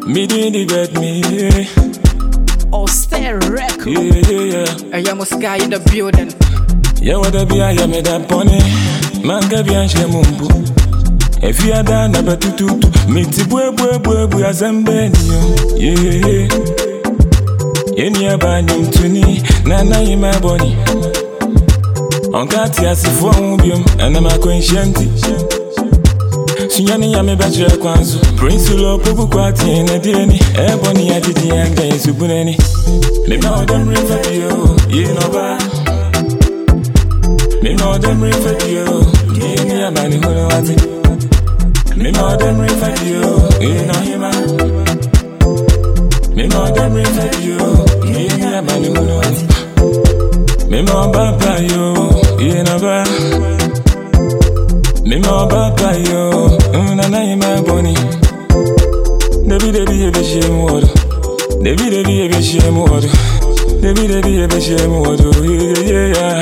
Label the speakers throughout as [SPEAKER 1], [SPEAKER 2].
[SPEAKER 1] Me doing the bed, me.
[SPEAKER 2] Austere record.
[SPEAKER 1] Yeah.
[SPEAKER 2] I am a sky in the building.
[SPEAKER 1] Yeah, what be I am that bunny. Man, gabi and shemumbu. If you are done, never to me to bwe azambeni. Yeah. Any abandon to me, Nana in my body. On Katia Sifuambium, and I'm a conscienti. Sunyani ya me bachelor kwanzu Prince Ulo Poku Kwati in a DNA Ebony at the young and Subuneni. Me know them refer to you, you know ba. Me know them refer to you, you know man who know what it. Me know them refer to you, you know him. Me know them refer to you, you know man who know what it. Me know Baba you, you know ba. Me more Baba yo, Nana in my bonny. Debbie, a shame water. Debbie, a shame water. Debbie, a shame water. Yeah.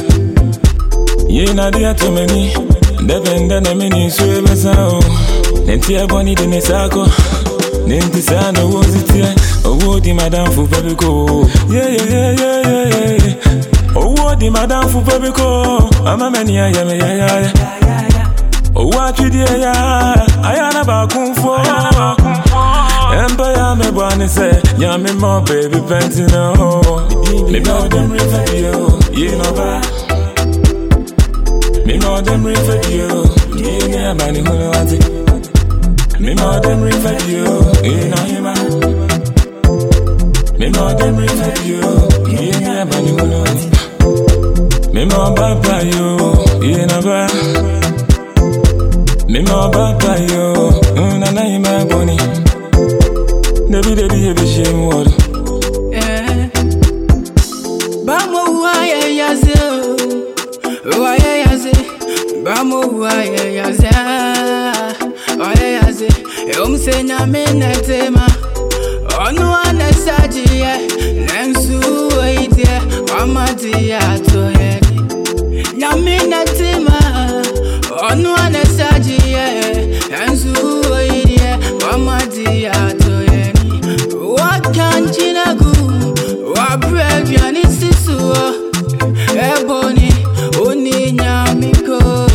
[SPEAKER 1] Ye na dia to many. Depend on a mini swivel sound. Nentia bonny de Nesako. Nentisano was it here. Oh, what the madam for Pebico. Yeah. Oh, what the madam for Pebico. I'm a mania, yeah. Oh, what you did, I am about Kung Fu. Empire, me bonny say, yeah, me more baby pentino. Me know them refer to you, you know ba. Me know them refer to you, you know man who know what it. Me know them refer to you, you know him. Me know them refer to you, you know man who know what it. Me know Baba you, you know ba. Me more Baba yo, Nana in my bonny. Debbie, a shame water.
[SPEAKER 2] Bamo waya yaze, waya yaze. Bamo waya yaze. Umsenya minetema. Onu anesajiye, nensu oite, amadiya toye. Nyaminetema. Onu anesajiye, nensu oite, amadiya toye. Wakanjinagu, wabrevya sisuo. Ebony, uninyamiko.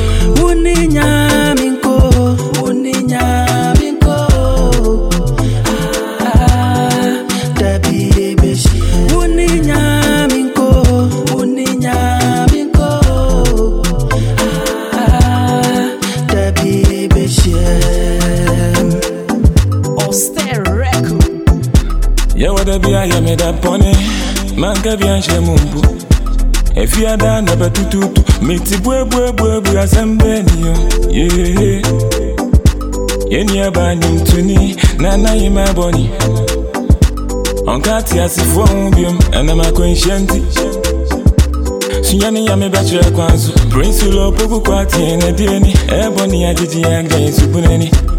[SPEAKER 1] Yeah, what be I am that bunny. Man, gabi and shemumbu. If you are done, never to me to bwe azambeni. Yeah. Any abandon to me, Nana in my bonny. On Katia Sifuambium, and I'm a conscienti. Sunyani ya me bachelor kwanzu Prince Ulo Poku Kwati in a DNA Ebony at the young and Subuneni.